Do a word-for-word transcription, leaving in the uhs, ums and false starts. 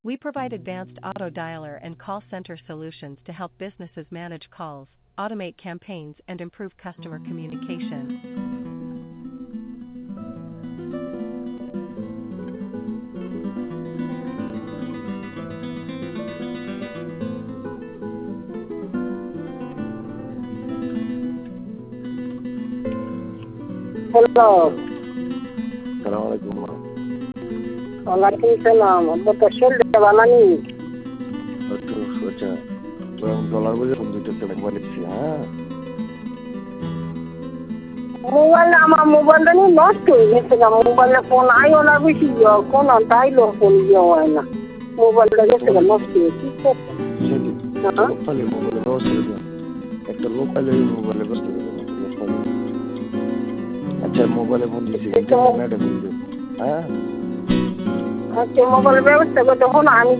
We provide advanced auto dialer and call center solutions to help businesses manage calls, automate campaigns, and improve customer communication. Hello. সালাম আলাইকুম। ওয়ালাইকুম সালাম। আব্বা তো শরীরটা ভালো নেই। একটু আচ্ছা তো আমি ডলার বুঝে ফোন দিতে মোবাইল দিচ্ছি। হ্যাঁ মোবাইল আমার মোবাইলটা নিয়ে নষ্ট হয়ে গেছে না। মোবাইলে ফোন আইও না বেশি কোন তাইলো ফোন ইয়ে হয় না। মোবাইলটা গেছে নষ্ট হয়ে কি করবো? লোকালি মোবাইলে ব্যবস্থা করে দেন একটা লোকালি মোবাইলে ব্যবস্থা করে দেন লোকালি। আচ্ছা মোবাইলে ফোন দিয়েছি ইন্টারনেটে ফোন দিন। হ্যাঁ আচ্ছা মোবাইলের ব্যবস্থা করতে হলো আমি